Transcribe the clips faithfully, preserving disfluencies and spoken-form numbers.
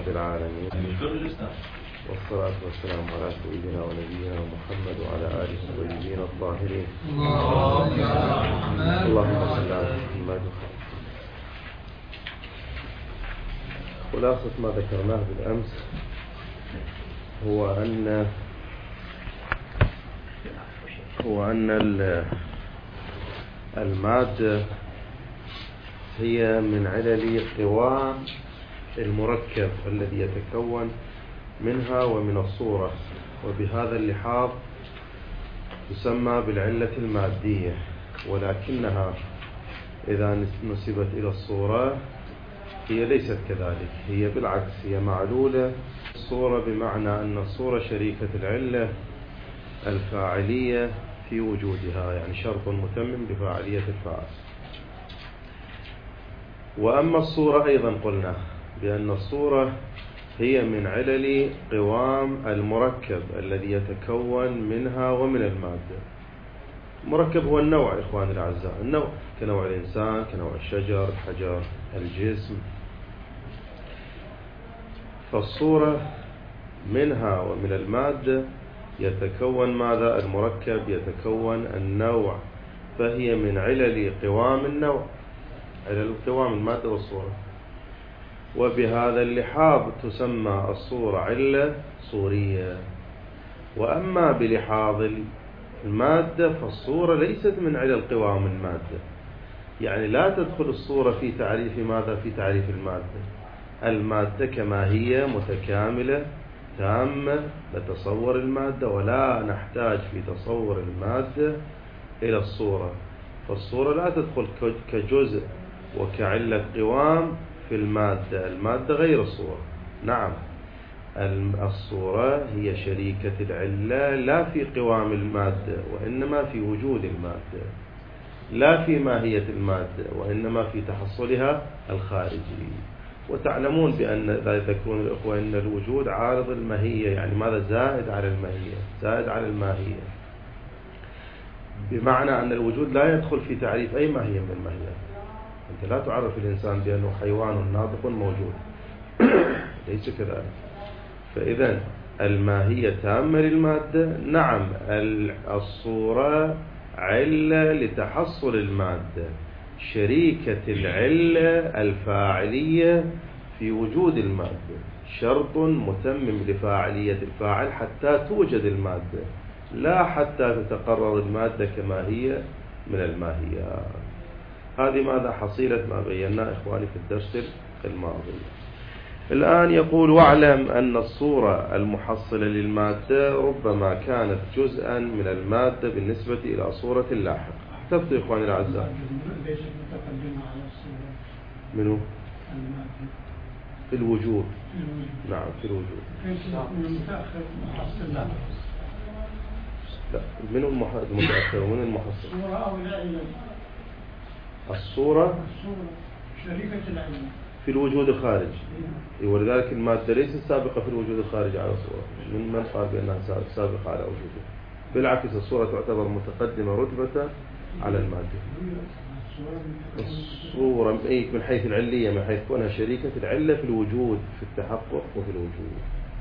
رب العالمين، والصلاة والسلام على سيدنا ونبينا محمد وعلى آله الطيبين الطاهرين. اللهم صل على محمد. خلاصة ما ذكرناه بالأمس هو أن هو أن المادة هي من علل قوام المركب الذي يتكون منها ومن الصورة، وبهذا اللحاظ تسمى بالعلة المادية، ولكنها إذا نسبت إلى الصورة هي ليست كذلك، هي بالعكس، هي معلولة الصورة، بمعنى أن الصورة شريكة العلة الفاعلية في وجودها، يعني شرط متمم لفاعلية الفاعل. وأما الصورة أيضا قلنا بأن الصورة هي من علل قوام المركب الذي يتكون منها ومن المادة. المركب هو النوع إخواني الأعزاء، النوع كنوع الإنسان، كنوع الشجر، الحجر، الجسم. فالصورة منها ومن المادة يتكون ماذا؟ المركب، يتكون النوع، فهي من علل قوام النوع، علل قوام المادة والصورة. وبهذا اللحاظ تسمى الصورة علة صورية. وأما بلحاظ المادة فالصورة ليست من علل قوام المادة، يعني لا تدخل الصورة في تعريف ماذا؟ في تعريف المادة. المادة كما هي متكاملة تامة نتصور المادة، ولا نحتاج في تصور المادة إلى الصورة. فالصورة لا تدخل كجزء وكعلة قوام في المادة، المادة غير الصورة. نعم، الصورة هي شريكة العلة لا في قوام المادة وإنما في وجود المادة، لا في ماهية المادة وإنما في تحصلها الخارجي. وتعلمون بأن لا يذكرون الأخوة أن الوجود عارض الماهية، يعني ماذا؟ زائد على الماهية، زائد على الماهية، بمعنى أن الوجود لا يدخل في تعريف أي ماهية من الماهيات. أنت لا تعرف الإنسان بأنه حيوان ناطق موجود، ليس كذلك. فإذا الماهية تامة للمادة. نعم، الصورة علة لتحصل المادة، شريكة العلة الفاعلية في وجود المادة، شرط متمم لفاعلية الفاعل حتى توجد المادة، لا حتى تتقرر المادة كما هي من الماهيات. هذه ماذا؟ حصيلة ما بيناه إخواني في الدرس الماضي. الآن يقول: واعلم أن الصورة المحصلة للمادة ربما كانت جزءا من المادة بالنسبة إلى صورة لاحقة. احتفظوا إخواني الأعزاء. منه؟ في الوجود. نعم، في الوجود. لا، من المتأخر ومن المحصل؟ الصورة شريكة العلة في الوجود الخارجي، ولذلك المادة ليست سابقة في الوجود الخارجي على الصورة. من من قال بأنها سابقة على وجوده؟ بالعكس، الصورة تعتبر متقدمة رتبة على المادة. الصورة من حيث العلية، من حيث كونها شريكة العلة في الوجود، في التحقق وفي الوجود.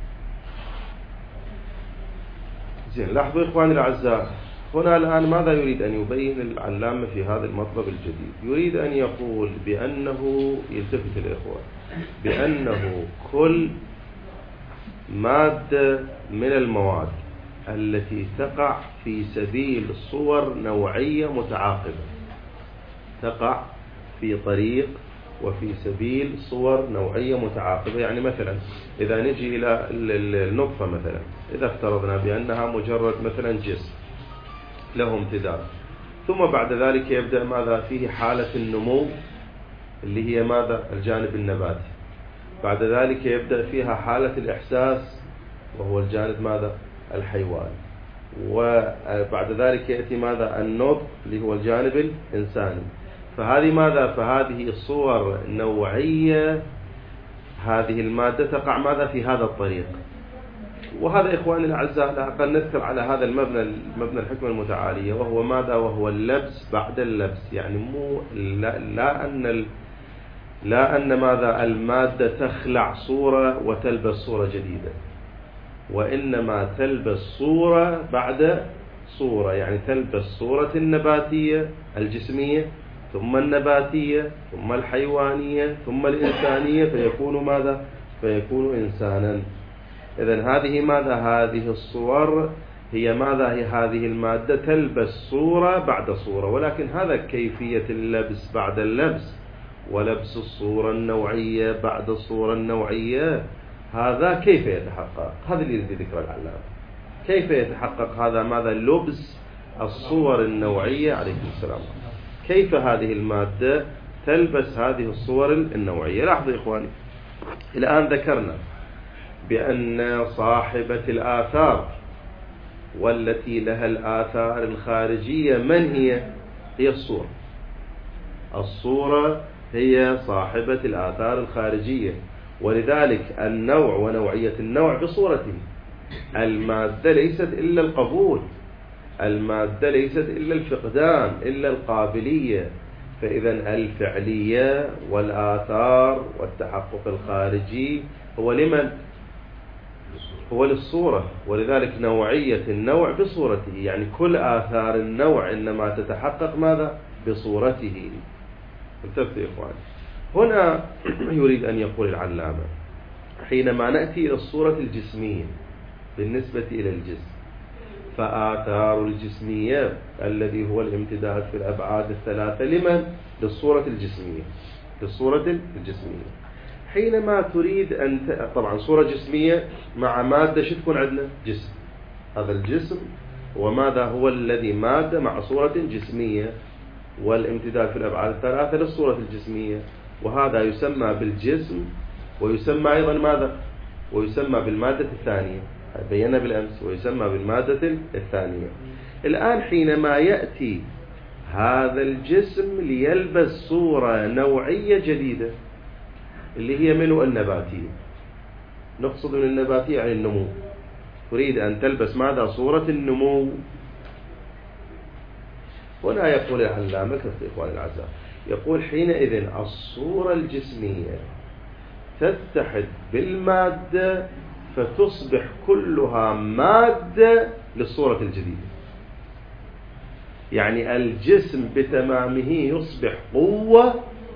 زين، لاحظوا إخواني الأعزاء، هنا الآن ماذا يريد أن يبين العلامة في هذا المطلب الجديد؟ يريد أن يقول بأنه، يلتفت الإخوة، بأنه كل مادة من المواد التي تقع في سبيل صور نوعية متعاقبة، تقع في طريق وفي سبيل صور نوعية متعاقبة. يعني مثلا إذا نجي إلى النطفة مثلا، إذا افترضنا بأنها مجرد مثلا جسم له امتداد، ثم بعد ذلك يبدأ ماذا؟ فيه حالة النمو اللي هي ماذا؟ الجانب النباتي. بعد ذلك يبدأ فيها حالة الإحساس وهو الجانب ماذا؟ الحيواني. وبعد ذلك يأتي ماذا؟ النطق اللي هو الجانب الإنساني. فهذه ماذا؟ فهذه الصور نوعية، هذه المادة تقع ماذا؟ في هذا الطريق. وهذا إخواني الأعزاء لا أقل نذكر على هذا المبنى، مبنى الحكمة المتعالية، وهو ماذا؟ وهو اللبس بعد اللبس. يعني مو لا, لا أن لا أن ماذا المادة تخلع صورة وتلبس صورة جديدة، وإنما تلبس صورة بعد صورة، يعني تلبس صورة النباتية الجسمية ثم النباتية ثم الحيوانية ثم الإنسانية، فيكون ماذا؟ فيكون إنسانا. إذن هذه ماذا؟ هذه الصور هي ماذا؟ هي هذه المادة تلبس صورة بعد صورة، ولكن هذا كيفية اللبس بعد اللبس ولبس الصورة النوعية بعد الصورة النوعية، هذا كيف يتحقق؟ هذا اللي يريد ذكر العلامة. كيف يتحقق هذا ماذا؟ لبس الصور النوعية عليه السلام. كيف هذه المادة تلبس هذه الصور النوعية؟ لاحظوا يا إخواني، الآن ذكرنا بأن صاحبة الآثار والتي لها الآثار الخارجية من هي؟ هي الصورة. الصورة هي صاحبة الآثار الخارجية، ولذلك النوع ونوعية النوع بصورته. المادة ليست إلا القبول، المادة ليست إلا الفقدان، إلا القابلية. فإذا الفعلية والآثار والتحقق الخارجي هو لمن؟ هو للصورة، ولذلك نوعية النوع بصورته، يعني كل آثار النوع إنما تتحقق ماذا؟ بصورته. انتبهوا يا إخواني، هنا يريد أن يقول العلامة حينما نأتي إلى الصورة الجسمية بالنسبة إلى الجسم، فآثار الجسمية الذي هو الامتداد في الأبعاد الثلاثة لمن؟ للصورة الجسمية، للصورة الجسمية. حينما تريد أن ت... طبعا صورة جسمية مع مادة شو تكون عندنا؟ جسم. هذا الجسم وماذا هو الذي مادة مع صورة جسمية، والامتداد في الأبعاد الثلاثة للصورة الجسمية، وهذا يسمى بالجسم، ويسمى أيضا ماذا؟ ويسمى بالمادة الثانية، بينا بالأمس، ويسمى بالمادة الثانية. الآن حينما يأتي هذا الجسم ليلبس صورة نوعية جديدة اللي هي منه النباتية، نقصد من النباتية يعني النمو، تريد أن تلبس ماذا؟ صورة النمو. هنا يقول العلامة إخواني الأعزاء، يقول حينئذ الصورة الجسمية تتحد بالمادة فتصبح كلها مادة للصورة الجديدة، يعني الجسم بتمامه يصبح قوة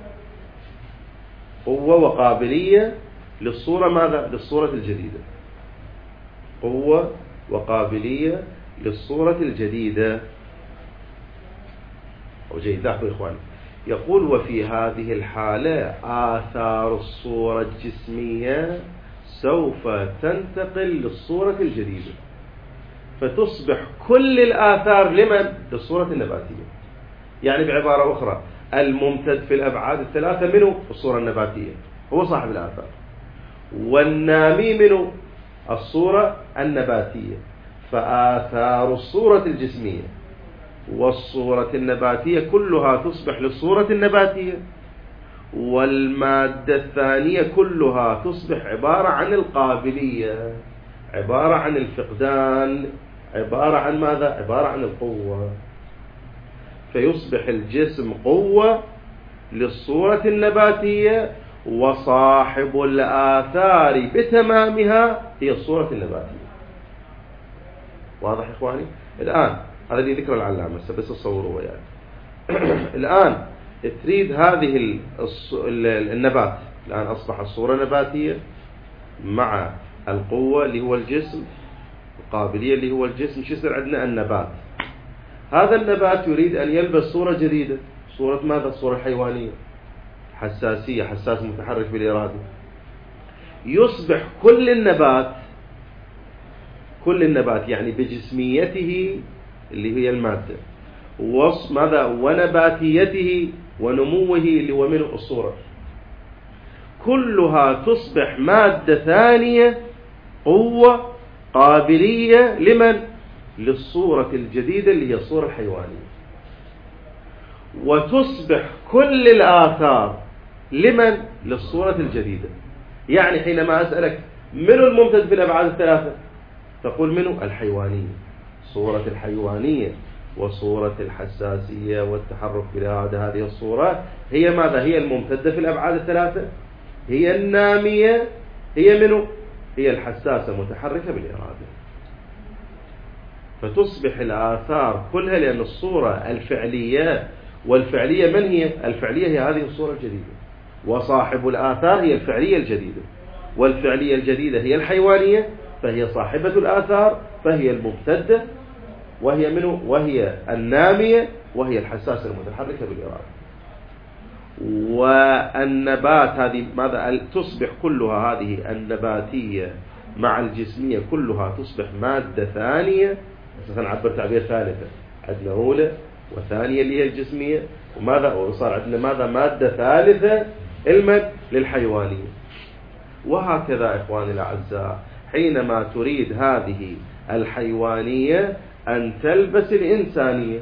قوة وقابلية للصورة ماذا؟ للصورة الجديدة، قوة وقابلية للصورة الجديدة. وجيد، لاحظوا إخواني، يقول وفي هذه الحالة آثار الصورة الجسمية سوف تنتقل للصورة الجديدة، فتصبح كل الآثار لمن؟ للصورة النباتية. يعني بعبارة أخرى الممتد في الأبعاد الثلاثة منه؟ الصورة النباتية، هو صاحب الآثار، والنامي منه؟ الصورة النباتية. فآثار الصورة الجسمية والصورة النباتية كلها تصبح للصورة النباتية، والمادة الثانية كلها تصبح عبارة عن القابلية، عبارة عن الفقدان، عبارة عن ماذا؟ عبارة عن القوة. فيصبح الجسم قوة للصورة النباتية، وصاحب الآثار بتمامها هي الصورة النباتية. واضح إخواني؟ الآن هذا اللي ذكر العلامة، بس تصوروا يعني. الآن تريد هذه النبات، الآن أصبح الصورة نباتية مع القوة اللي هو الجسم، القابلية اللي هو الجسم، شو يصير عندنا؟ النبات. هذا النبات يريد أن يلبس صورة جديدة، صورة ماذا؟ الصورة الحيوانية، حساسية، حساس متحرك بالإرادة. يصبح كل النبات، كل النبات يعني بجسميته اللي هي المادة، وص ماذا؟ ونباتيته ونموه اللي هو منه الصورة، كلها تصبح مادة ثانية، قوة قابلية لمن؟ للصورة الجديدة اللي هي الصورة الحيوانية. وتصبح كل الآثار لمن؟ للصورة الجديدة. يعني حينما أسألك من الممتد في الأبعاد الثلاثة؟ تقول منه؟ الحيوانية، صورة الحيوانية وصورة الحساسية والتحرك بالإرادة. هذه الصورة هي ماذا؟ هي الممتدة في الأبعاد الثلاثة، هي النامية، هي منه؟ هي الحساسة متحركة بالإرادة. فتصبح الآثار كلها، لأن الصورة الفعلية، والفعلية من هي؟ الفعلية هي هذه الصورة الجديدة، وصاحب الآثار هي الفعلية الجديدة، والفعلية الجديدة هي الحيوانية، فهي صاحبة الآثار، فهي الممتدة، وهي منه؟ وهي النامية، وهي الحساسة المتحركة بالإرادة. والنبات هذه ماذا؟ تصبح كلها هذه النباتية مع الجسمية كلها تصبح مادة ثانية. مثلا نعبر تعبير ثالثة، عندنا أولى وثانية اللي هي الجسمية، وماذا وصار عندنا ماذا؟ مادة ثالثة المد للحيوانية. وهكذا إخواني الأعزاء، حينما تريد هذه الحيوانية أن تلبس الإنسانية،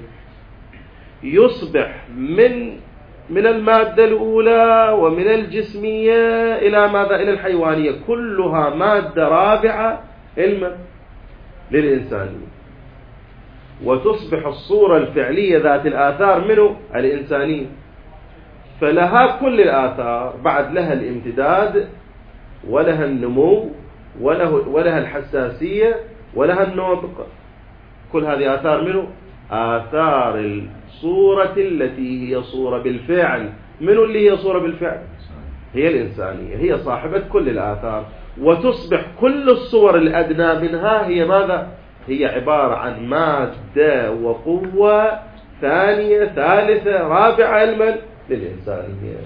يصبح من من المادة الأولى ومن الجسمية إلى ماذا؟ إلى الحيوانية، كلها مادة رابعة المد للإنسانية. وتصبح الصورة الفعلية ذات الآثار منه؟ الإنسانية. فلها كل الآثار، بعد لها الامتداد، ولها النمو، وله ولها الحساسية، ولها النطق. كل هذه آثار منه؟ آثار الصورة التي هي صورة بالفعل. منه اللي هي صورة بالفعل؟ هي الإنسانية، هي صاحبة كل الآثار. وتصبح كل الصور الأدنى منها هي ماذا؟ هي عبارة عن مادة وقوة ثانية ثالثة رابعة علما للإنسانية.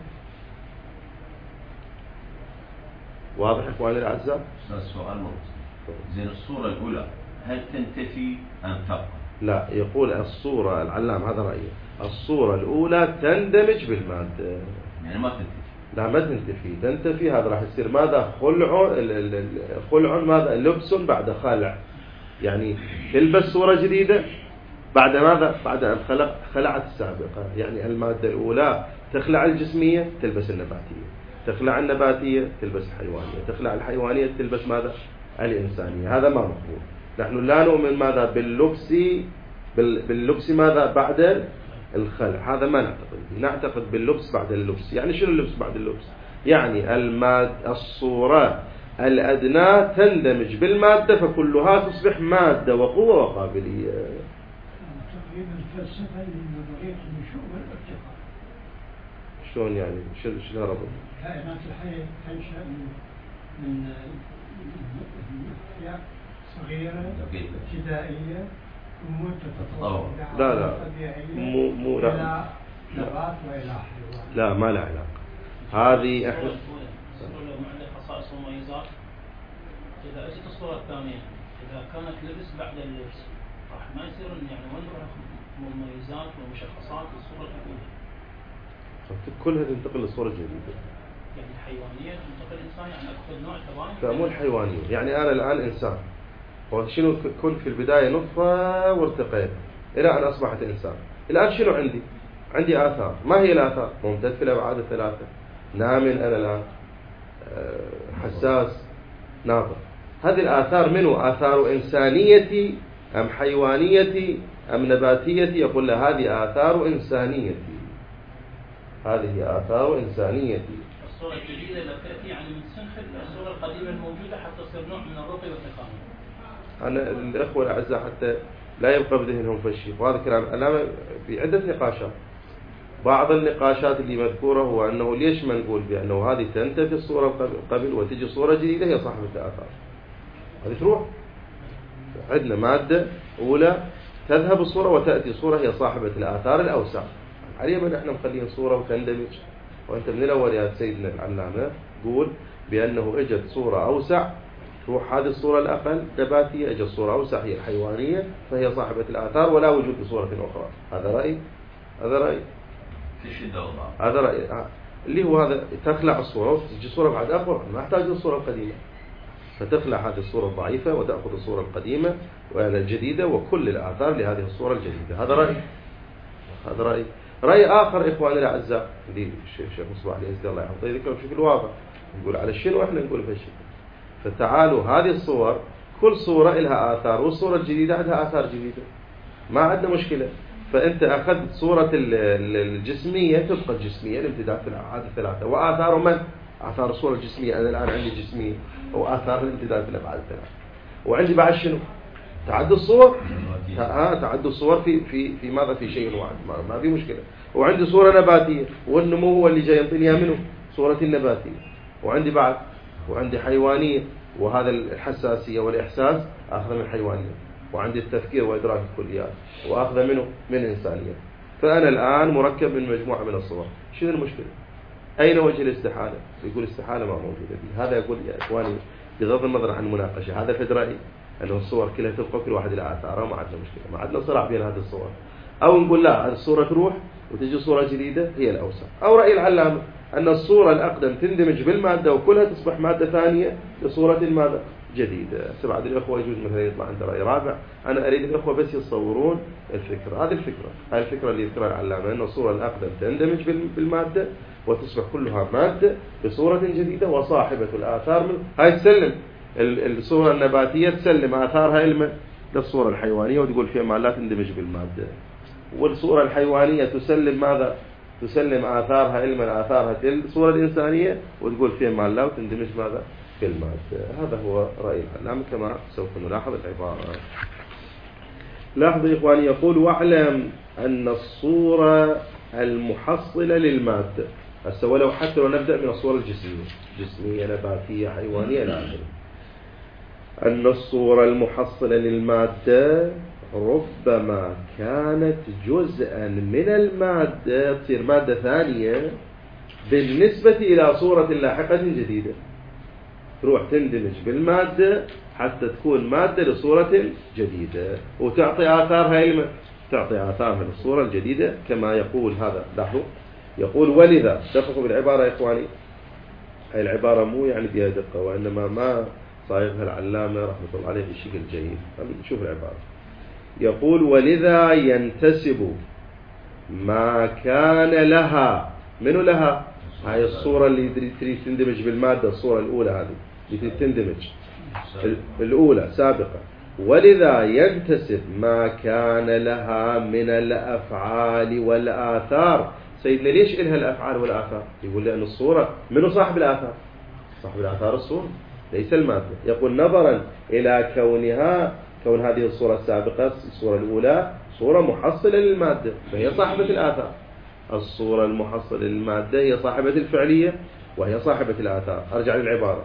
واضح إخواني الأعزاء؟ السؤال مرتب. زين الصورة الأولى هل تنتفي أم تبقى؟ لا، يقول الصورة العلام هذا رأيه، الصورة الأولى تندمج بالمادة، يعني ما تنتفي. لا ما تنتفي، تنتفي هذا راح يصير ماذا؟ خلع، خلع ماذا؟ لبس بعد خلع. يعني تلبس صورة جديدة بعد ماذا؟ بعد أن خلق خلعت السابقة. يعني المادة الأولى تخلع الجسمية تلبس النباتية، تخلع النباتية تلبس الحيوانية، تخلع الحيوانية تلبس ماذا؟ الإنسانية. هذا ما مقبول. نحن لا نؤمن ماذا؟ باللبس باللبس ماذا؟ بعد الخلع. هذا ما نعتقد به. نعتقد باللبس بعد اللبس. يعني شنو اللبس بعد اللبس؟ يعني الماد الصورة الأدنى تندمج بالمادة، فكلها تصبح مادة وقوة وقابلية. تقريبا الفلسفة لنظرية النشوء والارتقاء. شلون يعني؟ شنو شنو ربط؟ كائنات الحية تنشأ من من أشياء صغيرة ابتدائية ثم تتطور لا لا مو مو لا إلى نبات وإلى حيوان. لا ما له علاقة. هذه احنا الصورة لو ما عندها خصائص ومميزات، إذا أجت الصورة الثانية إذا كانت لبس بعد اللبس راح ما يصير يعني وين نروح مميزات ومشخصات الصورة الأولى. كلها تنتقل للصورة الجديدة. يعني الحيوانية تنتقل الإنسان، يعني أكثر نوع تباين. لا مو الحيوانية، يعني أنا الآن إنسان، وشنو كنت في البداية نطفة وارتقيت إلى أن أصبحت إنسان. الآن شنو عندي؟ عندي آثار. ما هي الآثار؟ ممتد في الأبعاد الثلاثة، نام أنا الآن، حساس، ناظر. هذه الآثار منو؟ آثار إنسانيتي أم حيوانيتي أم نباتيتي؟ يقول له هذه آثار إنسانيتي، هذه آثار إنسانيتي. الصورة الجديدة التي تأتي يعني من سنخ الصورة القديمة الموجودة حتى تصير نوع من الرقي والتكامل. أنا الأخوة الأعزاء حتى لا يبقى بذهنهم فشي، وهذا كلام أنا في عدة نقاشات. بعض النقاشات اللي مذكورة هو أنه ليش ما نقول بأنه هذه تنتفي الصورة قبل وتجي صورة جديدة هي صاحبة الآثار. هذه تروح، عندنا مادة أولى تذهب الصورة وتأتي صورة هي صاحبة الآثار الأوسع. عليها من احنا مخلين صورة وتندمج. وانت من الأول يا سيدنا العلامة قول بأنه اجت صورة أوسع، تروح هذه الصورة الأقل نباتية، اجت صورة أوسع هي الحيوانية فهي صاحبة الآثار ولا وجود لصورة أخرى. هذا رأي، هذا رأي هذا رأي اللي هو هذا تخلع الصورة وتجي صورة بعد أقوى، ما احتاج للصورة القديمة، فتخلع هذه الصورة الضعيفة وتأخذ الصورة القديمة والجديدة وكل الآثار لهذه الصورة الجديدة. هذا رأي، هذا رأي. رأي آخر إخواني الأعزاء اللي الشيخ مصباح اليزدي الله يحفظه يذكر بشكل واضح، نقول على الشنو وإحنا نقول بهالشكل. فتعالوا هذه الصور كل صورة لها آثار، والصورة الجديدة عندها آثار جديدة. ما عندنا مشكلة. فأنت أخذت صورة الجسمية تبقى الجسمية الامتداد في الأبعاد الثلاثة. وآثار من؟ آثار الصورة الجسمية. أنا الآن عندي جسمية وآثار الامتداد في الأبعاد الثلاثة. وعندي بعد شنو؟ تعدد الصور. ها تعدد الصور في في في ماذا؟ في شيء واحد، ما, ما في مشكلة. وعندي صورة نباتية والنمو هو اللي جاي ينطيني منه صورة النباتية. وعندي بعد وعندي حيوانية، وهذا الحساسية والإحساس أخذ من حيوانية. وعندي التفكير وإدراك الكليات وأخذ منه من إنسانية. فأنا الآن مركب من مجموعة من الصور. شنو المشكلة؟ أين وجه الاستحالة؟ يقول الاستحالة ما موجودة فيه. هذا يقول يا إخواني بغض النظر عن المناقشة، هذا في رأيي أنه الصور كلها تبقى كل واحد له آثاره، ما عندنا مشكلة، ما عندنا صراع بين هذه الصور. أو نقول لا الصورة تروح وتجي صورة جديدة هي الأوسع. أو رأي العلامة أن الصورة الأقدم تندمج بالمادة وكلها تصبح مادة ثانية لصورة ماذا؟ جديدة. بعض الأخوة يجوز مثلا يطلع عند رأي رابع. أنا أريد الأخوة بس يتصورون الفكرة. هذه الفكرة هذه الفكرة اللي يذكرها العلامة، أن الصورة الأقدم تندمج بالمادة وتصبح كلها مادة بصورة جديدة، وصاحبة الآثار من هاي تسلم الصورة النباتية تسلم آثارها إلما للصورة الحيوانية وتقول فيها ما لا تندمج بالمادة. والصورة الحيوانية تسلم ماذا؟ تسلم آثارها إلما آثارها الصورة الإنسانية وتقول فيها ما لا وتندمج ماذا؟ بالمادة. هذا هو رأي العلامة كما سوف نلاحظ العبارة. لاحظوا إخواني، يقول واعلم أن الصورة المحصلة للمادة. هسه ولو حتى لو نبدأ من الصورة الجسمية، جسمية نباتية حيوانية لا أدري، أن الصورة المحصلة للمادة ربما كانت جزءا من المادة تصير مادة ثانية بالنسبة إلى صورة لاحقة جديدة، تروح تندمج بالمادة حتى تكون مادة لصورة جديدة وتعطي آثارها إلما تعطي آثارها للصورة الجديدة كما يقول هذا. لاحظوا يقول ولذا، دققوا بالعبارة يا إخواني، هاي العبارة مو يعني بها دقة وإنما ما صايغها العلامة رحمة الله عليه بشكل جيد. نشوف العبارة. يقول ولذا ينتسب ما كان لها، منو لها؟ هاي الصورة اللي تريد تندمج بالمادة، الصورة الأولى هذه اللي تندمج الأولى سابقة. ولذا ينتسب ما كان لها من الأفعال والآثار. سيدنا ليش إلها الأفعال والآثار؟ يقول لأن الصورة منو صاحب الآثار؟ صاحب الآثار الصورة ليس المادة. يقول نظرا إلى كونها كون هذه الصورة السابقة الصورة الأولى صورة محصلة للمادة فهي صاحبة الآثار. الصورة المحصلة للمادة هي صاحبة الفعلية وهي صاحبة الآثار. أرجع للعبارة.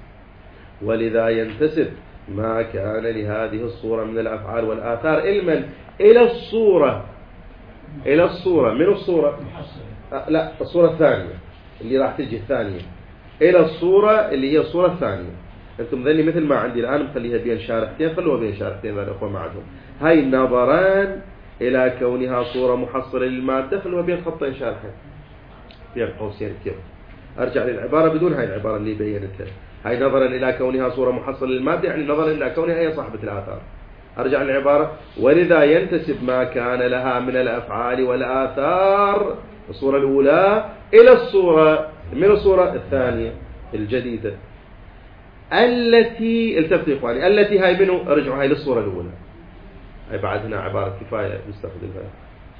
ولذا ينتسب ما كان لهذه الصورة من الأفعال والآثار علما إلى الصورة إلى الصورة من الصورة أه لا الصورة الثانية اللي راح تجي الثانية إلى الصورة اللي هي الصورة الثانية. أنتم ذني مثل ما عندي الآن مخليها بين شارحتين، خلوها بين شارحتين ذا الأخوة ما عندهم. هاي نظران إلى كونها صورة محصلة للمادة خلوها بين خطين شارحين بين قوسين كيف. أرجع للعبارة بدون هاي العبارة اللي بينتها. هاي نظرا إلى كونها صورة محصلة للمادة يعني نظرا إلى كونها هي صاحبة الآثار. أرجع للعبارة. ولذا ينتسب ما كان لها من الأفعال والآثار الصورة الأولى إلى الصورة من الصورة الثانية الجديدة التي التفتوا يا إخواني التي هاي منه ارجعوا هاي للصورة الأولى. هاي بعد هنا عبارة كفاية نستخدمها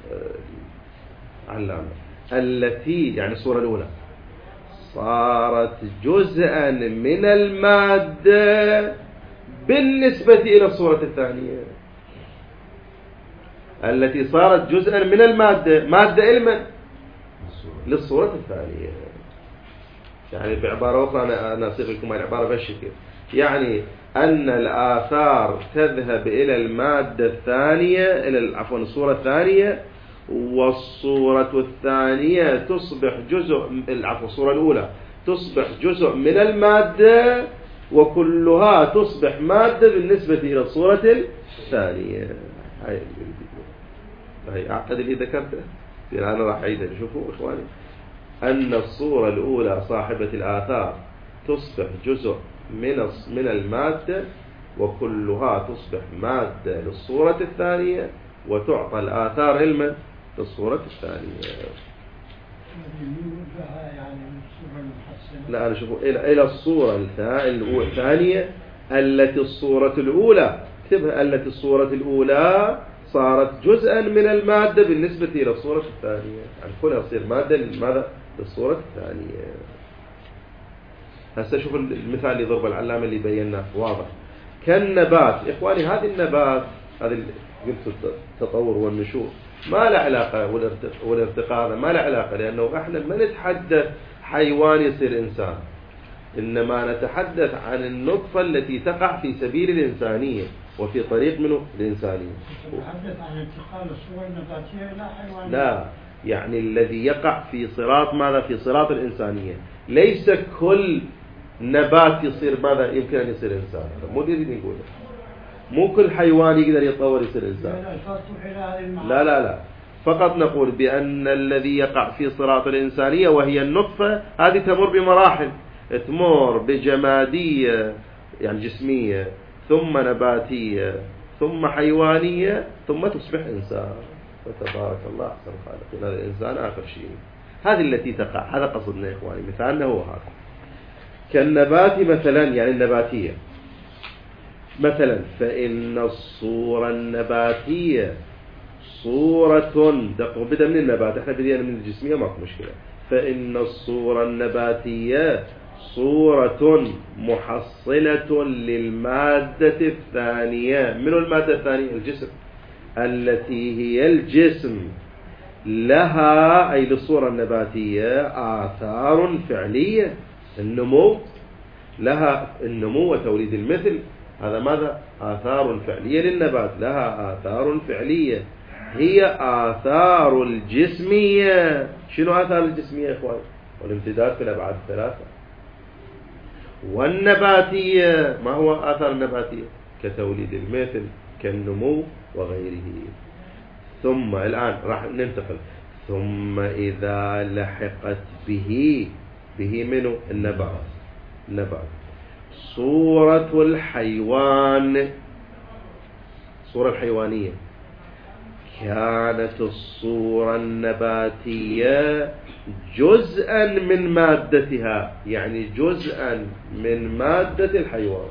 علامة. التي يعني الصورة الأولى صارت جزءا من المادة بالنسبة إلى الصورة الثانية. التي صارت جزءا من المادة مادة علما للصورة الثانية. يعني بعبارة أخرى أنا أنا أصيغ لكم العبارة بهالشكل، يعني أن الآثار تذهب إلى المادة الثانية إلى عفوا الصورة الثانية والصورة الثانية تصبح جزء عفوا الصورة الأولى تصبح جزء من المادة وكلها تصبح مادة بالنسبة إلى الصورة الثانية. هاي هاي أعتقد اللي ذكرته أنا راح أعيدها. شوفوا إخواني أن الصورة الأولى صاحبة الآثار تصبح جزء من من المادة وكلها تصبح مادة للصورة الثانية وتعطى الآثار علما للصورة الثانية. لا أنا شوفوا إلى إلى الصورة الثانية التي الصورة الأولى اكتبها التي الصورة الأولى صارت جزءا من المادة بالنسبة إلى الصورة الثانية، يعني كلها تصير مادة لماذا؟ للصورة الثانية. هسه شوف المثال اللي ضرب العلامة اللي بيناه واضح. كالنبات، إخواني هذه النبات، هذه قلت التطور والنشوء ما له علاقة، والارتقاء ما له علاقة، لأنه احنا ما نتحدث حيوان يصير إنسان، إنما نتحدث عن النطفة التي تقع في سبيل الإنسانية وفي طريق منه الإنسانية. نتحدث عن انتقال الصور النباتية إلى حيوانية. لا، يعني الذي يقع في صراط ماذا؟ في صراط الإنسانية. ليس كل نبات يصير ماذا؟ يمكن أن يصير إنسان، مو اللي نقول مو كل حيوان يقدر يتطور يصير إنسان. لا لا لا، فقط نقول بأن الذي يقع في صراط الإنسانية وهي النطفة هذه تمر بمراحل، تمر بجمادية يعني جسمية، ثم نباتية، ثم حيوانية، ثم تصبح إنسان. فتبارك الله أحسن الخالقين. هذا الإنسان آخر شيء. هذه التي تقع، هذا قصدنا يا إخواني، مثالنا هو هذا. كالنبات مثلا، يعني النباتية مثلا، فإن الصورة النباتية صورة، دقوا بدأ من النبات، احنا بدينا من الجسمية ماكو مشكلة. فإن الصورة النباتية صورة محصلة للمادة الثانية. من المادة الثانية؟ الجسم، التي هي الجسم لها، أي للصورة النباتية، آثار فعلية. النمو لها، النمو وتوليد المثل، هذا ماذا؟ آثار فعلية للنبات، لها آثار فعلية هي آثار الجسمية. شنو آثار الجسمية يا إخوان؟ والامتداد في الأبعاد الثلاثة. والنباتية، ما هو آثار النباتية؟ كتوليد المثل، كالنمو وغيره. ثم الآن راح ننتقل. ثم إذا لحقت به، به منه النبات، النبات صورة الحيوان، صورة الحيوانية، كانت الصورة النباتية جزءا من مادتها، يعني جزءا من مادة الحيوان،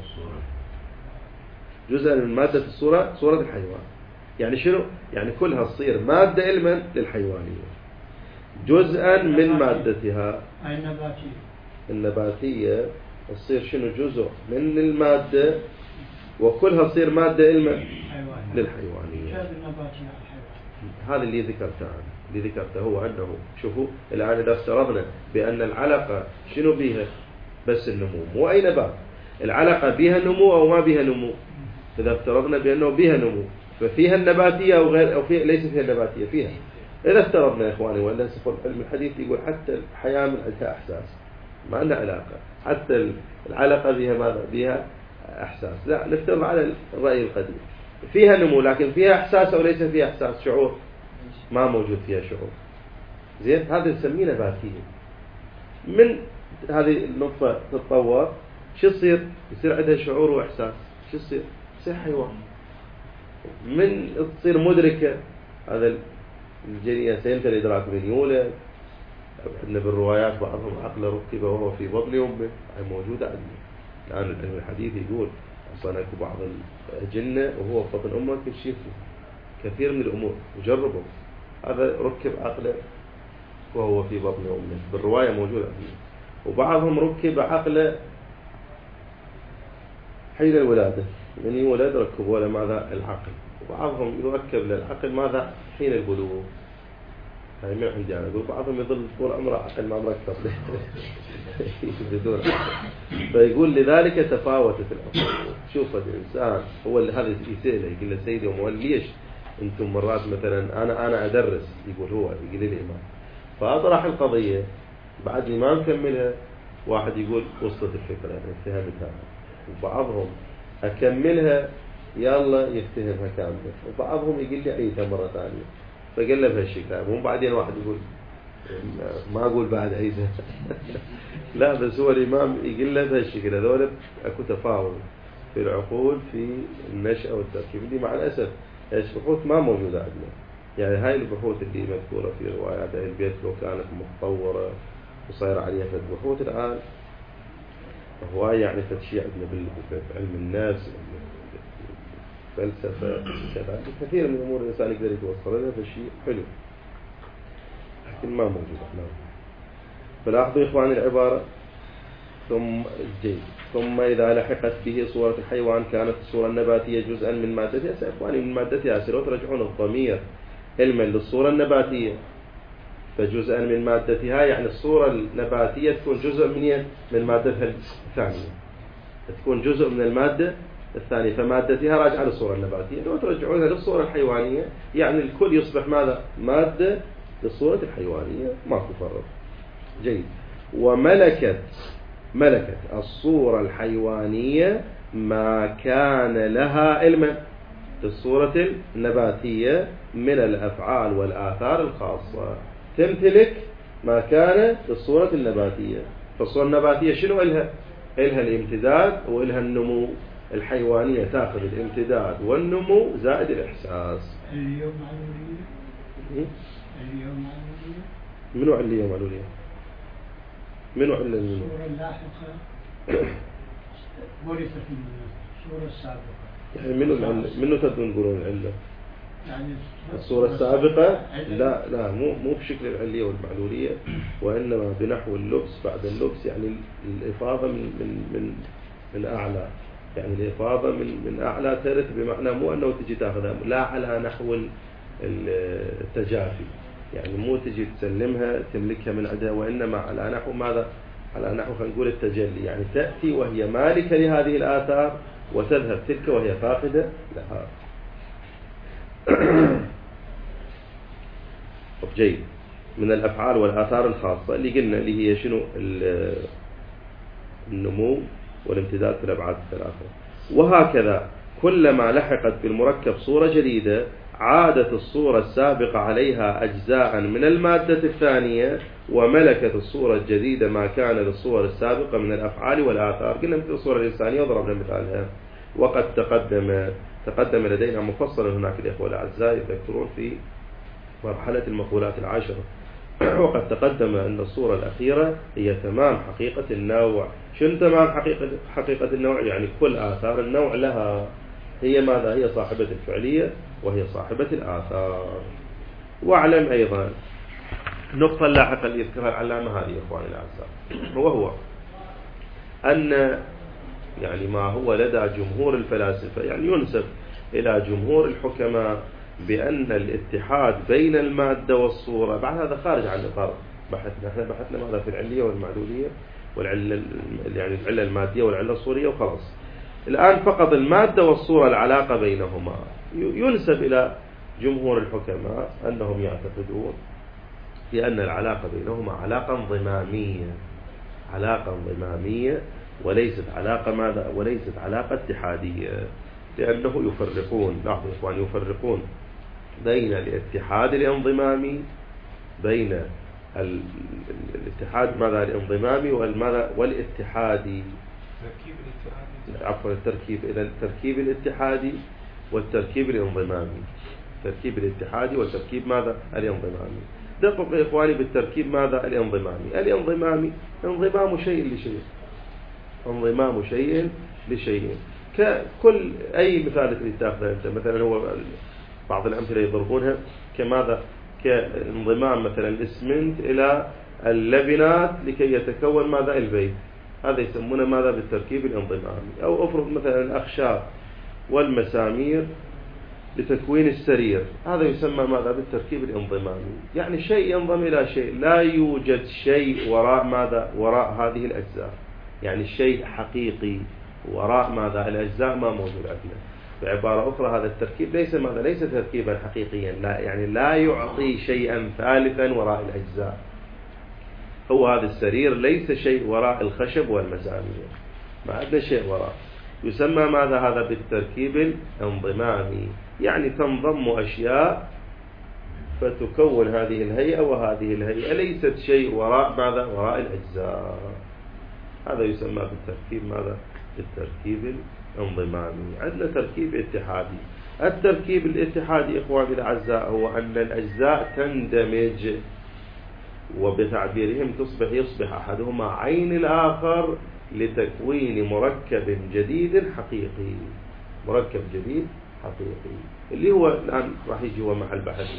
جزءا من مادة الصورة، صورة الحيوان. يعني شنو؟ يعني كلها تصير مادة علما للحيوانية، جزءا من مادتها. أي النباتية، النباتية تصير شنو؟ جزء من المادة، وكلها تصير مادة علما للحيوانية. هذا اللي ذكرته عنه، اللي ذكرته هو أنه شوفوا الآن إذا افترضنا بأن العلقة شنو بيها؟ بس النمو، مو أي نبات. العلقة بيها نمو أو ما بيها نمو؟ إذا افترضنا بأنه بيها نمو، ففيها النباتية أو غير، أو فيها ليس فيها النباتية؟ فيها. إذا افترضنا يا إخواني، ولا سفر علم الحديث يقول حتى الحياة من عندها إحساس، ما عندها علاقة، حتى العلقة بها ماذا؟ بها إحساس. لا، نفترض على الرأي القديم، فيها نمو لكن فيها إحساس أو ليس فيها إحساس؟ شعور، ما موجود فيها شعور. زين، هذا نسميه نباتية. من هذه النطفة تتطور شو يصير؟ يصير عندها شعور وإحساس. شو يصير؟ يصير حيوان. من تصير مدركة، هذا الجنين سيمتى الإدراك من يولد. عندنا بالروايات بعضهم عقل ركب وهو في بطن أمه، هي موجودة عندنا الآن. العلم الحديث يقول أصلا أكو بعض الجنة وهو في بطن أمه كشف كثير من الأمور وجربوا، هذا ركب عقله وهو في بطن أمه، بالرواية موجودة عندنا. وبعضهم ركب عقله حين الولادة، من يولد ركبوا له ماذا؟ العقل. وبعضهم يركب للعقل ماذا؟ حين البلوغ. هاي من عندي أنا أقول بعضهم يظل طول عمره عقل ما مركب بدون عقل. فيقول لذلك تفاوتت العقول. شوف الإنسان هو اللي هذا يسأله، يقول له سيدي ومول ليش أنتم مرات مثلا أنا أنا أدرس، يقول هو يقول لي الإمام، فأطرح القضية بعدني ما نكملها، واحد يقول وصلت الفكرة يعني فهمتها، وبعضهم أكملها يلا يفتهمها كاملة، وبعضهم يقول لي عيدها مرة ثانية. فقال له بهالشكل، مو بعدين واحد يقول ما أقول بعد عيدها لا، بس هو الإمام يقول له بهالشكل. هذول أكو تفاوت في العقول في النشأة والتركيب دي، مع الأسف البحوث ما موجودة عندنا. يعني هاي البحوث اللي مذكورة في روايات أهل البيت لو كانت متطورة وصاير عليها فد بحوث الآن هواي، يعني فد شيء عندنا بعلم النفس فلسفة كذا، كثير من الأمور الإنسان يقدر يتوصل لها، فشيء حلو لكن ما موجود. نعم. فلاحظوا إخواني العبارة ثم جيد ثم إذا لحقت به صورة الحيوان كانت الصورة النباتية جزءا من مادتها. إخواني من مادتها سيروا ترجعون الضمير علما للصورة النباتية، فجزءا من مادتها يعني الصورة النباتية تكون جزء من من مادتها الثانية، تكون جزء من المادة الثانية، فمادتها راجعة للصورة النباتية. لو ترجعونها للصورة الحيوانية يعني الكل يصبح ماذا؟ مادة للصورة الحيوانية، ما تفرق. جيد. وملكت ملكت الصورة الحيوانية ما كان لها علما للصورة النباتية من الأفعال والآثار الخاصة، تمتلك ما كان للصورة النباتية. فالصورة النباتية شنو إلها؟ إلها الامتداد وإلها النمو. الحيوانية تأخذ الامتداد والنمو زائد الإحساس. اليوم معلولية اليوم معلولية منو علة اليوم معلولية؟ منو علة النمو؟ الصورة اللاحقة ورثت من الصورة السابقة. يعني منو العلة؟ منو تبدون تقولون العلة؟ يعني الصورة السابقة لا لا مو مو بشكل العلية والمعلولية، وإنما بنحو اللبس بعد اللبس، يعني الإفاضة من من من من أعلى، يعني الإفاضة من من أعلى ترث، بمعنى مو أنه تجي تأخذها لا على نحو التجافي، يعني مو تجي تسلمها تملكها من عندها، وإنما على نحو ماذا؟ على نحو خلينا نقول التجلي، يعني تأتي وهي مالكة لهذه الآثار وتذهب تلك وهي فاقدة لها. جيد. من الأفعال والآثار الخاصة اللي قلنا اللي هي شنو؟ النمو والامتداد في الأبعاد الثلاثة. وهكذا كلما لحقت بالمركب صورة جديدة عادت الصورة السابقة عليها أجزاء من المادة الثانية، وملكت الصورة الجديدة ما كان للصور السابقة من الأفعال والآثار. قلنا مثل الصورة الإنسانية وضربنا مثالها. وقد تقدم تقدم لدينا مفصلا هناك الإخوة الأعزاء يذكرون في مرحلة المقولات العاشرة. وقد تقدم أن الصورة الأخيرة هي تمام حقيقة النوع. شنو تمام حقيقة حقيقة النوع؟ يعني كل آثار النوع لها، هي ماذا؟ هي صاحبة الفعلية وهي صاحبة الآثار. واعلم أيضا نقطة لاحقة اللي يذكرها العلامة هذه إخواني الأعزاء، وهو أن يعني ما هو لدى جمهور الفلاسفة، يعني ينسب إلى جمهور الحكماء، بأن الاتحاد بين المادة والصورة، بعد هذا خارج عن إطار بحثنا، احنا بحثنا ماذا في العلية والمعلولية والعلة، يعني العلة المادية والعلة الصورية وخلاص. الآن فقط المادة والصورة العلاقة بينهما. ينسب إلى جمهور الحكماء أنهم يعتقدون بأن العلاقة بينهما علاقة انضمامية، علاقة انضمامية وليست علاقة ماذا؟ وليست علاقة اتحادية، لأنه يفرقون، لاحظوا إخوان، يفرقون بين الاتحاد الانضمامي، بين الاتحاد ماذا؟ الانضمامي والماذا؟ والاتحادي. عفوا التركيب إلى التركيب الاتحادي والتركيب الانضمامي. التركيب الاتحادي والتركيب ماذا؟ الانضمامي. دقق يا إخواني بالتركيب ماذا؟ الانضمامي. الانضمامي انضمام شيء لشيء، انضمام شيء لشيء. ككل أي مثال اللي تأخذه أنت، مثلا هو بعض الأمثلة يضربونها كماذا؟ كانضمام مثلا الإسمنت إلى اللبنات لكي يتكون ماذا؟ البيت. هذا يسمونه ماذا؟ بالتركيب الانضمامي. أو أفرض مثلا الأخشاب والمسامير لتكوين السرير، هذا يسمى ماذا؟ بالتركيب الانضمامي. يعني شيء ينضم إلى شيء، لا يوجد شيء وراء ماذا؟ وراء هذه الأجزاء، يعني الشيء حقيقي وراء ماذا؟ الأجزاء ما موجود عندنا. بعبارة أخرى هذا التركيب ليس ماذا؟ ليس تركيبا حقيقيا، لا يعني لا يعطي شيئا ثالثا وراء الأجزاء. هو هذا السرير ليس شيء وراء الخشب والمسامير، ما عندنا شيء وراء. يسمى ماذا؟ هذا بالتركيب الانضمامي، يعني تنضم أشياء فتكون هذه الهيئة وهذه الهيئة، ليست شيء وراء ماذا؟ وراء الأجزاء. هذا يسمى بالتركيب ماذا؟ بالتركيب الانضمامي. عندنا تركيب اتحادي. التركيب الاتحادي إخواني الأعزاء هو أن الأجزاء تندمج، وبتعبيرهم تصبح يصبح أحدهما عين الآخر لتكوين مركب جديد حقيقي. مركب جديد حقيقي، اللي هو الآن راح يجي هو محل بحث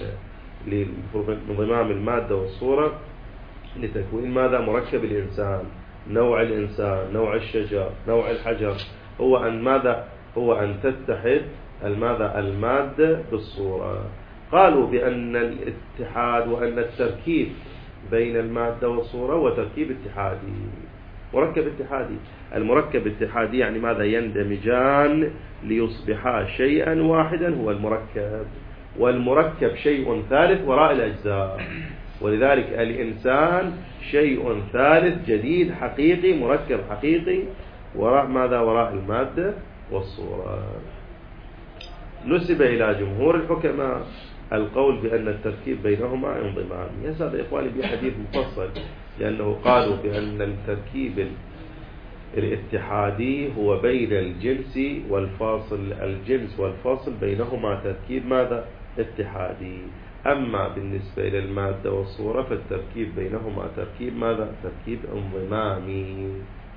لانضمام المادة والصورة لتكوين ماذا؟ مركب الإنسان، نوع الإنسان، نوع الشجر، نوع الحجر، هو أن ماذا؟ هو أن تتحد الماذا؟ المادة بالصورة. قالوا بأن الاتحاد وأن التركيب بين المادة والصورة هو تركيب اتحادي، مركب اتحادي. المركب الاتحادي يعني ماذا؟ يندمجان ليصبحا شيئا واحدا هو المركب، والمركب شيء ثالث وراء الأجزاء، ولذلك الإنسان شيء ثالث جديد حقيقي مركب حقيقي وراء ماذا؟ وراء المادة والصورة. نسب إلى جمهور الحكماء القول بأن التركيب بينهما انضمامي. هذا إخواني بحديث مفصل، لأنه قالوا بأن التركيب الاتحادي هو بين الجنس والفاصل، الجنس والفاصل بينهما تركيب ماذا؟ اتحادي. أما بالنسبة إلى المادة والصورة فالتركيب بينهما تركيب ماذا؟ تركيب انضمامي.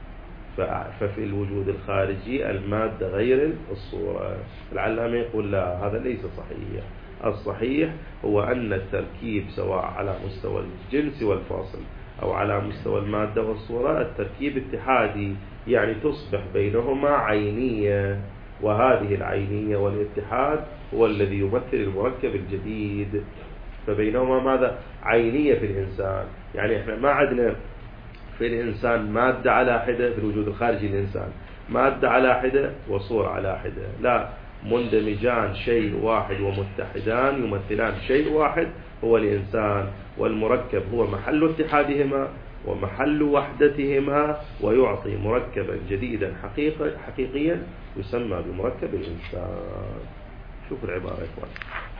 ففي الوجود الخارجي المادة غير الصورة. العلامة يقول لا، هذا ليس صحيح. الصحيح هو أن التركيب سواء على مستوى الجنس والفاصل أو على مستوى المادة والصورة التركيب اتحادي، يعني تصبح بينهما عينية، وهذه العينية والاتحاد هو الذي يمثل المركب الجديد. فبينهما ماذا؟ عينية في الإنسان، يعني احنا ما عندنا في الإنسان مادة على حدة، في الوجود الخارجي الإنسان مادة على حدة وصورة على حدة، لا، مندمجان شيء واحد ومتحدان يمثلان شيء واحد هو الإنسان، والمركب هو محل اتحادهما ومحل وحدتهما، ويعطي مركبا جديدا حقيقي حقيقيا يسمى بمركب الإنسان. شوف العبارة يا إخوان.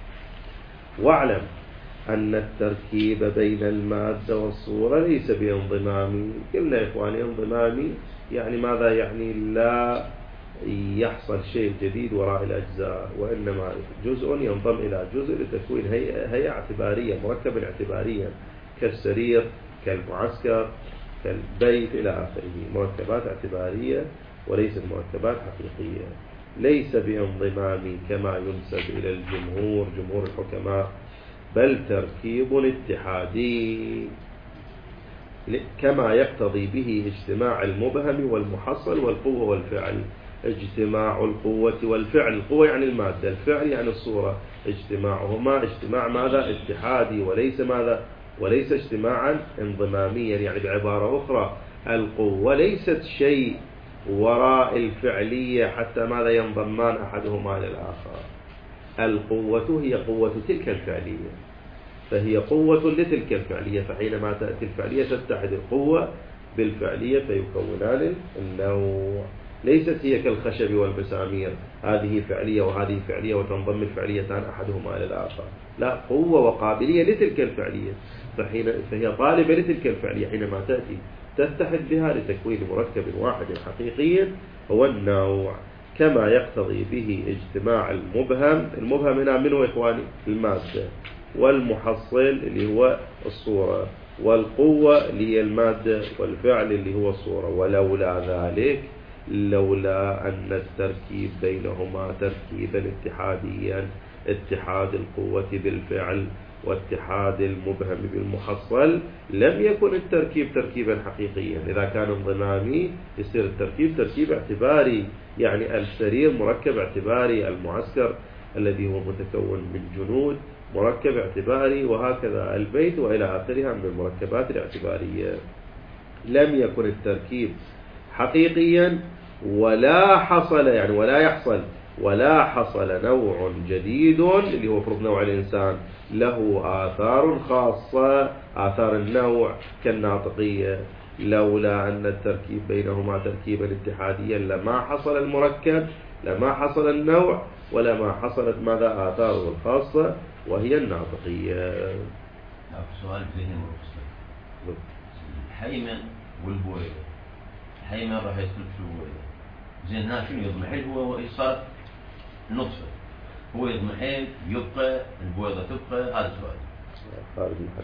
واعلم أن التركيب بين المادة والصورة ليس بانضمامي. قلنا يا إخواني انضمامي يعني ماذا؟ يعني لا يحصل شيء جديد وراء الأجزاء، وإنما جزء ينضم إلى جزء لتكوين هيئة, هيئة اعتبارية، مركبا اعتباريا كالسرير كالمعسكر كالبيت إلى آخره، مركبات اعتبارية وليست مركبات حقيقية. ليس بانضمامي كما ينسب إلى الجمهور، جمهور الحكماء، بل تركيب اتحادي كما يقتضي به اجتماع المبهم والمحصل والقوة والفعل. اجتماع القوة والفعل، القوة يعني المادة، الفعل يعني الصورة، اجتماعهما اجتماع ماذا؟ اتحادي، وليس ماذا؟ وليس اجتماعا انضماميا. يعني بعبارة أخرى القوة ليست شيء وراء الفعلية حتى ماذا؟ ينضمان أحدهما للآخر. القوة هي قوة تلك الفعلية، فهي قوة لتلك الفعلية، فحينما تأتي الفعلية تتحد القوة بالفعلية فيكونان النوع. ليست هي كالخشب والمسامير، هذه فعلية وهذه فعلية وتنضم الفعليتان أحدهما إلى الآخر، لا، قوة وقابلية لتلك الفعلية، فحين فهي طالبة لتلك الفعلية، حينما تأتي تتحد بها لتكوين مركب واحد حقيقي هو النوع، كما يقتضي به اجتماع المبهم. المبهم هنا منه إخواني؟ المادة، والمحصل اللي هو الصورة، والقوة اللي هي المادة، والفعل اللي هو الصورة. ولولا ذلك، لولا أن التركيب بينهما تركيبا اتحاديا، اتحاد القوة بالفعل واتحاد المبهم بالمحصل، لم يكن التركيب تركيبا حقيقيا. إذا كان انضمامي يصير التركيب تركيب اعتباري، يعني السرير مركب اعتباري، المعسكر الذي هو متكون من جنود مركب اعتباري، وهكذا البيت وإلى آخرها من المركبات الاعتبارية. لم يكن التركيب حقيقيا ولا حصل، يعني ولا يحصل ولا حصل نوع جديد اللي هو فرض نوع الإنسان له آثار خاصة، آثار النوع كالناطقية. لولا أن التركيب بينهما تركيبا اتحاديا لما حصل المركب، لما حصل النوع، ولما حصلت ماذا؟ آثاره الخاصة وهي الناطقية. سؤال ذهني مفصل. الحيمن والبويضة، الحيمن راح يدخل في البويضة، زين هنا شنو يضمحل؟ هو صار نطفة، هو يضمحل يبقى، البويضة تبقى، هذا سؤال خارج محل.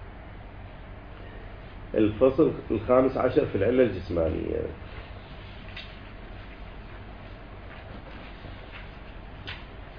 الفصل الخامس عشر في العلة الجسمانية.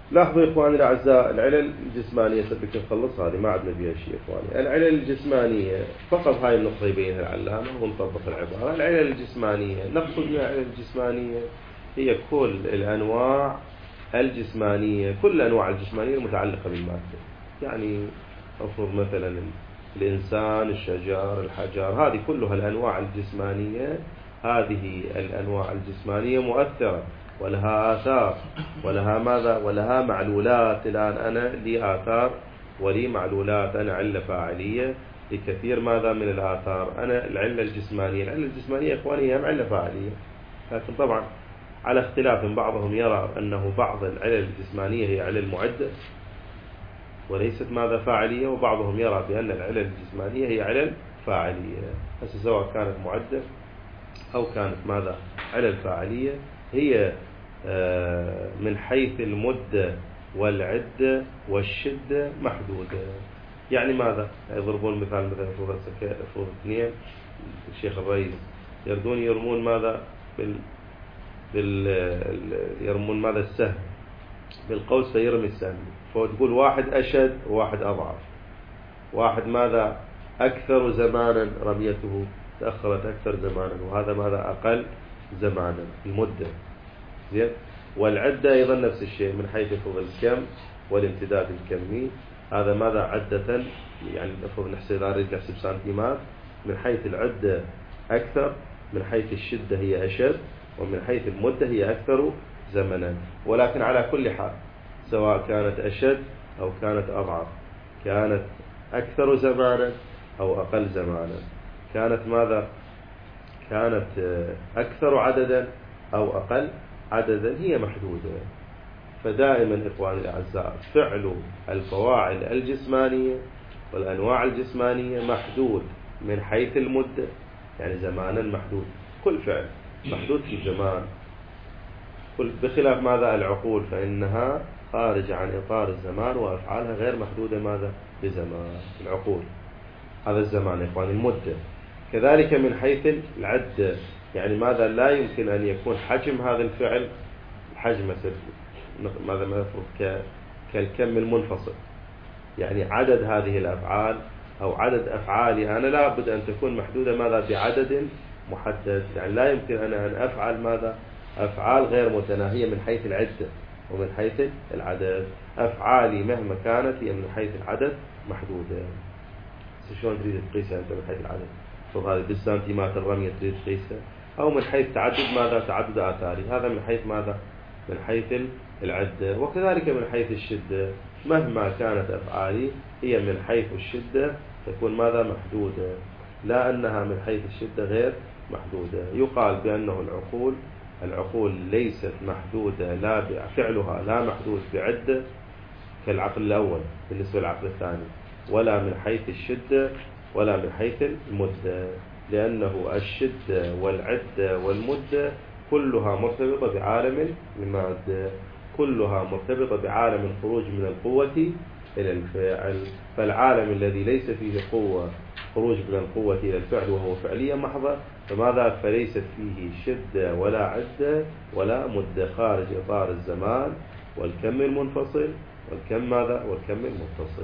لاحظوا يا إخواني الأعزاء، العلل الجسمانية سبك نخلص هذه ما عندنا فيها شيء إخواني. العلل الجسمانية فقط هاي النقطة يبينها العلامة ونطبق العبارة. العلل الجسمانية نقصد من العلل الجسمانية هي كل الأنواع الجسمانية، كل الأنواع الجسمانية المتعلقة بالمادة. يعني أفرض مثلا الإنسان، الشجر، الحجر، هذه كلها الأنواع الجسمانية. هذه الأنواع الجسمانية مؤثرة ولها آثار ولها ماذا ولها معلولات. الآن أنا لي آثار ولي معلولات، أنا علة فاعلية لكثير ماذا من الآثار. أنا العلة الجسمانية، العلة الجسمانية إخواني هي علة فاعلية، لكن طبعا على اختلاف، بعضهم يرى أنه بعض العلل الجسمانية هي علل معدة وليست ماذا فاعلية، وبعضهم يرى بأن العلل الجسمانية هي علل فاعلية. هسه سواء كانت معدة أو كانت ماذا علل فاعلية، هي من حيث المدة والعدة والشدة محدودة. يعني ماذا يضربون مثال، مثلا فرض اثنين الشيخ الرئيس يردون يرمون ماذا بال بال يرمون ماذا السهم بالقوس فيرمي السهم، فتقول واحد أشد وواحد أضعف، واحد ماذا أكثر زمانا رميته تأخرت أكثر زمانا، وهذا ماذا أقل زمانا المدة. زين. والعدة أيضا نفس الشيء من حيث يفرض الكم والامتداد الكمي. هذا ماذا عدة، يعني نفرض نحسب إذا نريد نحسب سنتيمات، من حيث العدة أكثر، من حيث الشدة هي أشد، ومن حيث المدة هي أكثر زمنا. ولكن على كل حال سواء كانت أشد أو كانت أضعف، كانت أكثر زمانا أو أقل زمانا، كانت ماذا كانت أكثر عددا أو أقل عددا، هي محدودة. فدائما إخواني الأعزاء فعل الفواعل الجسمانية والأنواع الجسمانية محدود من حيث المدة، يعني زمانا محدود، كل فعل محدود في الزمان، بخلاف ماذا العقول فإنها خارج عن إطار الزمان وأفعالها غير محدودة ماذا بزمان. العقول هذا الزمان إخواني المدة. كذلك من حيث العدة، يعني ماذا لا يمكن أن يكون حجم هذا الفعل حجم ماذا مفروض كالكم المنفصل، يعني عدد هذه الأفعال أو عدد أفعالي أنا لا بد أن تكون محدودة ماذا بعدد محدد. يعني لا يمكن أنا أن أفعل ماذا أفعال غير متناهية من حيث العدة ومن حيث العدد. أفعالي مهما كانت هي من حيث العدد محدودة. شلون تريد تقيسها أنت من حيث العدد؟ فهذا بالسنتيمات الرمية تريد تقيسها، أو من حيث تعدد ماذا تعدد آثاري، هذا من حيث ماذا من حيث العدة. وكذلك من حيث الشدة، مهما كانت أفعالي هي من حيث الشدة تكون ماذا محدودة، لا أنها من حيث الشدة غير محدودة. يقال بأنه العقول العقول ليست محدودة، لا فعلها لا محدود بعدة كالعقل الأول بالنسبة للعقل الثاني، ولا من حيث الشدة ولا من حيث المدة، لأنه الشدة والعدة والمدة كلها مرتبطة بعالم المادة، كلها مرتبطة بعالم الخروج من القوة إلى الفعل. فالعالم الذي ليس فيه قوة خروج من القوة إلى الفعل وهو فعلية محضة، فماذا فليست فيه شدة ولا عدة ولا مدة، خارج إطار الزمان والكم المنفصل والكم ماذا والكم المتصل.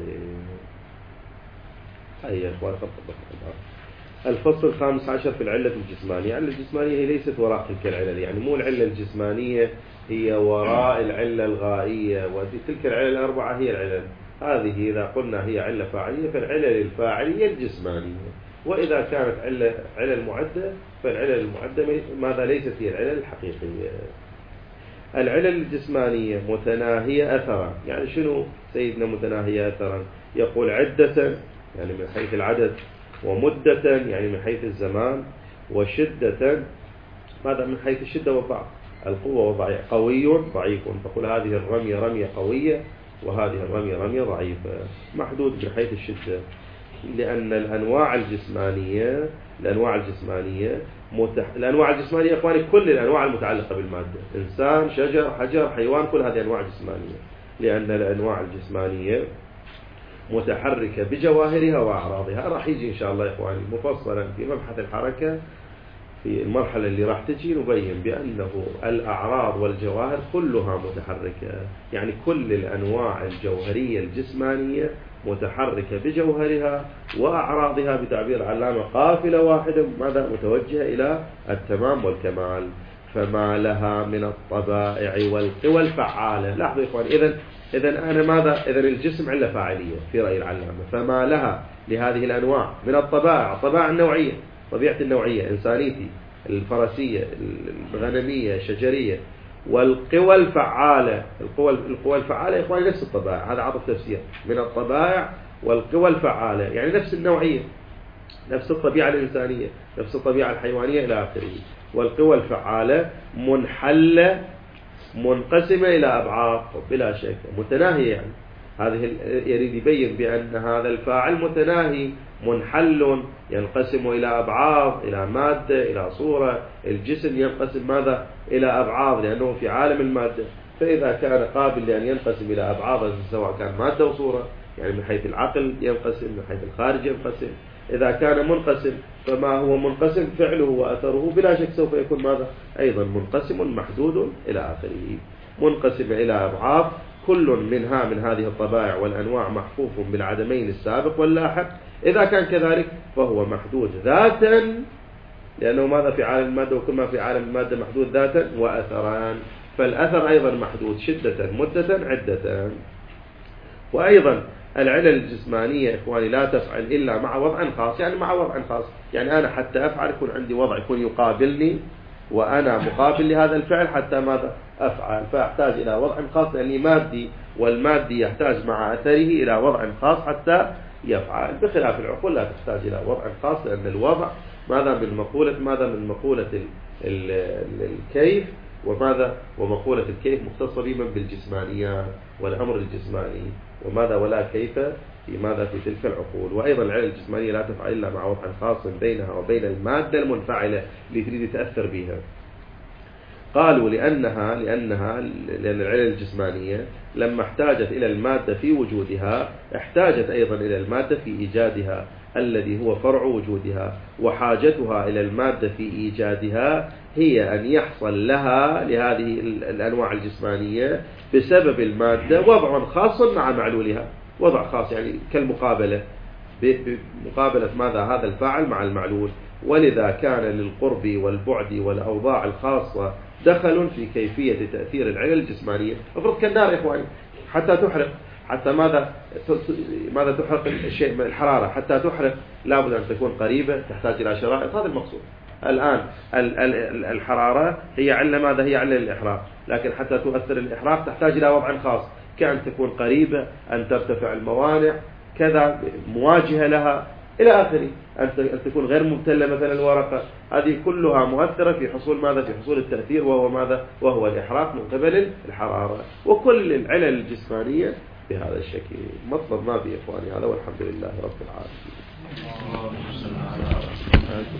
هيا يا إخوان الفصل الخامس عشر في العلة الجسمانية. العلة الجسمانية هي ليست وراء تلك العلل، يعني مو العلة الجسمانية هي وراء العلة الغائية، وتلك العلل الأربعة هي العلل. هذه إذا قلنا هي علة فاعلية فالعلل الفاعلية الجسمانية، وإذا كانت علة علل معدة فالعلل المعدة ماذا ليست هي العلل الحقيقية. العلل الجسمانية متناهية أثرا، يعني شنو سيدنا متناهية أثرا؟ يقول عدة يعني من حيث العدد، ومدة يعني من حيث الزمان، وشدة ماذا من حيث الشدة والضعف، القوة والضعيف، قوي ضعيف، تقول هذه الرمية رمية قوية وهذه الرمية رمية ضعيفة. محدود من حيث الشدة، لأن الأنواع الجسمانية الأنواع الجسمانية متح... الأنواع الجسمانية إخواني كل الأنواع المتعلقة بالمادة، إنسان شجر حجر حيوان، كل هذه أنواع جسمانية، لأن الأنواع الجسمانية متحركة بجواهرها وأعراضها. راح يجي إن شاء الله إخواني مفصلا في مبحث الحركة في المرحلة اللي راح تجي نبين بأنه الأعراض والجواهر كلها متحركة، يعني كل الأنواع الجوهرية الجسمانية متحركة بجوهرها وأعراضها بتعبير علامة قافلة واحدة ماذا متوجهة إلى التمام والكمال. فما لها من الطبائع والقوى الفعالة. لاحظوا يا إخوان، إذن إذن أنا ماذا؟ إذن الجسم عنده فاعلية في رأي العلامة. فما لها لهذه الأنواع من الطبائع، الطبائع النوعية، طبيعة النوعية، إنسانيتي، الفرسية، الغنمية، الشجرية، والقوى الفعالة. القوى القوى الفعالة يا إخواني نفس الطبائع، هذا عطف تفسير، من الطبائع والقوى الفعالة، يعني نفس النوعية، نفس الطبيعة الإنسانية، نفس الطبيعة الحيوانية إلى آخره. والقوى الفعالة منحلة منقسمة إلى أبعاد بلا شك متناهية، يعني هذه يريد يبين بأن هذا الفاعل متناهي منحل ينقسم إلى أبعاد، إلى مادة، إلى صورة. الجسم ينقسم ماذا؟ إلى أبعاد لأنه في عالم المادة. فإذا كان قابل لأن ينقسم إلى أبعاد سواء كان مادة وصورة، يعني من حيث العقل ينقسم، من حيث الخارج ينقسم. إذا كان منقسم فما هو منقسم فعله وأثره بلا شك سوف يكون ماذا؟ أيضا منقسم محدود إلى آخره. منقسم إلى أبعاد، كل منها من هذه الطبائع والأنواع محفوف بالعدمين السابق واللاحق. إذا كان كذلك فهو محدود ذاتا، لأنه ماذا في عالم المادة، وكل ما في عالم المادة محدود ذاتا وأثران. فالأثر أيضا محدود شدة مدة عدة. وأيضا العلل الجسمانية إخواني لا تفعل إلا مع وضع خاص، يعني مع وضع خاص، يعني أنا حتى أفعل يكون عندي وضع يكون يقابلني وأنا مقابل لهذا الفعل حتى ماذا أفعل، فأحتاج إلى وضع خاص لأني مادي، والمادي يحتاج مع أثره إلى وضع خاص حتى يفعل، بخلاف العقول لا تحتاج إلى وضع خاص، لأن الوضع ماذا من مقولة ماذا من مقولة ال ال ال الكيف، وماذا ومقولة الكيف مختصة بمن بالجسمانيات والأمر الجسماني، وماذا ولا كيف في ماذا في تلك العقول. وأيضا العلل الجسمانية لا تفعل إلا مع وضع خاص بينها وبين المادة المنفعلة اللي تريد تأثر بها. قالوا لأنها لأنها لأن العلل الجسمانية لما احتاجت إلى المادة في وجودها احتاجت أيضا إلى المادة في إيجادها الذي هو فرع وجودها، وحاجتها إلى المادة في إيجادها هي أن يحصل لها لهذه الأنواع الجسمانية بسبب المادة وضع خاص مع معلولها، وضع خاص يعني كالمقابلة، بمقابلة ماذا هذا الفاعل مع المعلول. ولذا كان للقرب والبعد والأوضاع الخاصة دخل في كيفية تأثير العلل الجسمانية. افرض كالنار يا إخواني حتى تحرق، حتى ماذا ماذا تحرق الشيء من الحرارة، حتى تحرق لابد أن تكون قريبة، تحتاج إلى شرائط، هذا المقصود. الآن الحرارة هي علة ماذا هي علة الإحراق، لكن حتى تؤثر الإحراق تحتاج إلى وضع خاص، كأن تكون قريبة، أن ترتفع الموانع كذا مواجهة لها إلى آخره، أن تكون غير مبتلة مثلا الورقة. هذه كلها مؤثرة في حصول ماذا في حصول التأثير، وهو ماذا وهو الإحراق من قبل الحرارة. وكل العلل الجسمانية بهذا الشكل. مطلب ما بي إخواني هذا، والحمد لله رب العالمين.